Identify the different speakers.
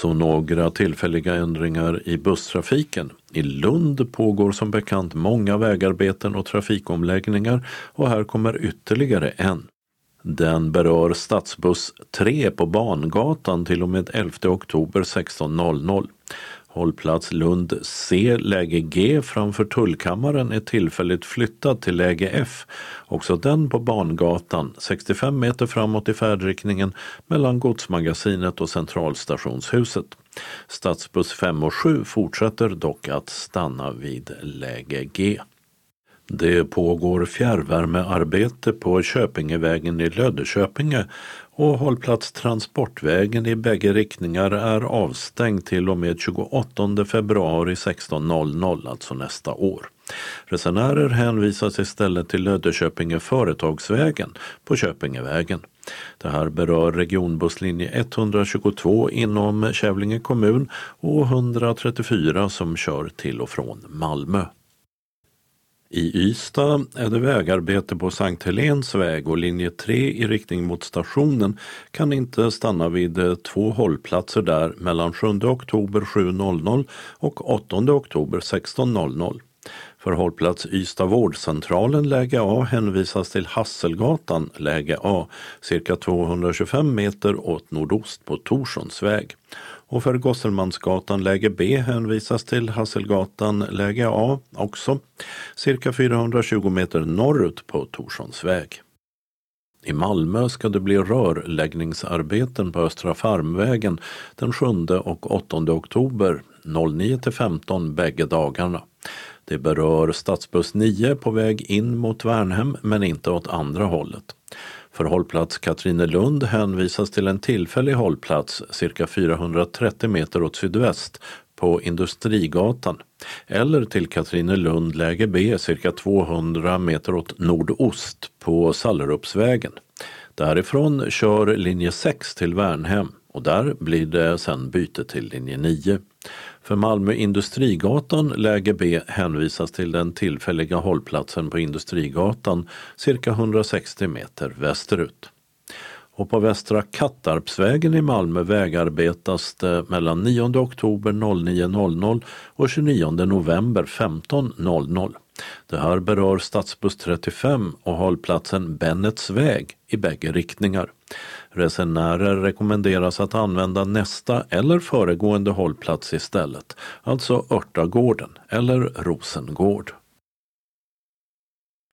Speaker 1: Så några tillfälliga ändringar i busstrafiken. I Lund pågår som bekant många vägarbeten och trafikomläggningar och här kommer ytterligare en. Den berör stadsbuss 3 på Bangatan till och med 11 oktober 16.00. Hållplats Lund C läge G framför tullkammaren är tillfälligt flyttad till läge F. Också den på Bangatan 65 meter framåt i färdriktningen mellan Godsmagasinet och Centralstationshuset. Stadsbuss 5 och 7 fortsätter dock att stanna vid läge G. Det pågår fjärrvärmearbete på Köpingevägen i Löddeköpinge och hållplats Transportvägen i bägge riktningar är avstängd till och med 28 februari 16.00, alltså nästa år. Resenärer hänvisas istället till Löddeköpinge Företagsvägen på Köpingevägen. Det här berör regionbusslinje 122 inom Kävlinge kommun och 134 som kör till och från Malmö. I Ystad är det vägarbete på Sankt Helens väg och linje 3 i riktning mot stationen kan inte stanna vid 2 hållplatser där mellan 7 oktober 7.00 och 8 oktober 16.00. För hållplats Ystad vårdcentralen läge A hänvisas till Hasselgatan läge A cirka 225 meter åt nordost på Torssonsväg. Och för Gosselmansgatan läge B hänvisas till Hasselgatan läge A också cirka 420 meter norrut på Torssonsväg. I Malmö ska det bli rörläggningsarbeten på Östra Farmvägen den 7 och 8 oktober 09-15 bägge dagarna. Det berör stadsbuss 9 på väg in mot Värnhem men inte åt andra hållet. För hållplats Katrinelund hänvisas till en tillfällig hållplats cirka 430 meter åt sydväst på Industrigatan eller till Katrinelund läge B cirka 200 meter åt nordost på Sallerupsvägen. Därifrån kör linje 6 till Värnhem och där blir det sen byte till linje 9. För Malmö Industrigatan läge B hänvisas till den tillfälliga hållplatsen på Industrigatan cirka 160 meter västerut. Och på Västra Kattarpsvägen i Malmö vägarbetas det mellan 9 oktober 09.00 och 29 november 15.00. Det här berör stadsbuss 35 och hållplatsen Bennets väg i bägge riktningar. Resenärer rekommenderas att använda nästa eller föregående hållplats istället, alltså Örtagården eller Rosengård.